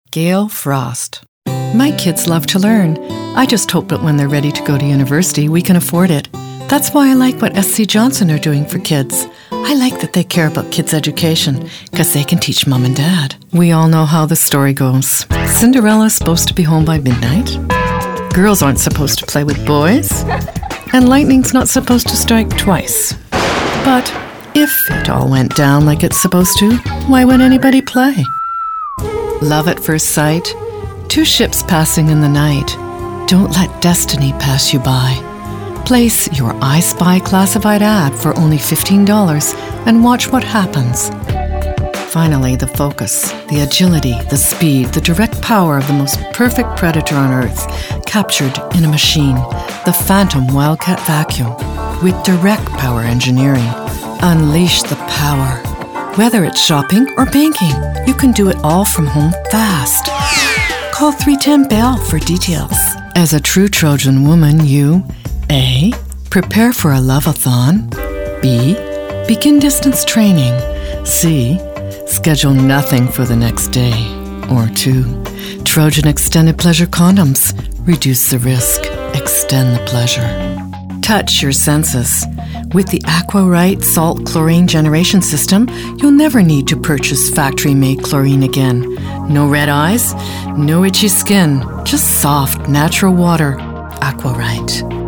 Gail Frost. My kids love to learn. I just hope that when they're ready to go to university, we can afford it. That's why I like what SC Johnson are doing for kids. I like that they care about kids' education, because they can teach mom and dad. We all know how the story goes. Cinderella's supposed to be home by midnight. Girls aren't supposed to play with boys. And lightning's not supposed to strike twice. But if it all went down like it's supposed to, why would anybody play? Love at first sight. Two ships passing in the night. Don't let destiny pass you by. Place your I Spy classified ad for only $15 and watch what happens. Finally, the focus, the agility, the speed, the direct power of the most perfect predator on Earth, captured in a machine, the Phantom Wildcat vacuum. With direct power engineering, unleash the power. Whether it's shopping or banking, you can do it all from home fast. Call 310-BELL for details. As a true Trojan woman, you A. Prepare for a love-a-thon. B. Begin distance training. C. Schedule nothing for the next day. Or 2. Trojan Extended Pleasure Condoms. Reduce the risk. Extend the pleasure. Touch your senses. With the AquaRite Salt Chlorine Generation System, you'll never need to purchase factory-made chlorine again. No red eyes, no itchy skin, just soft, natural water. AquaRite.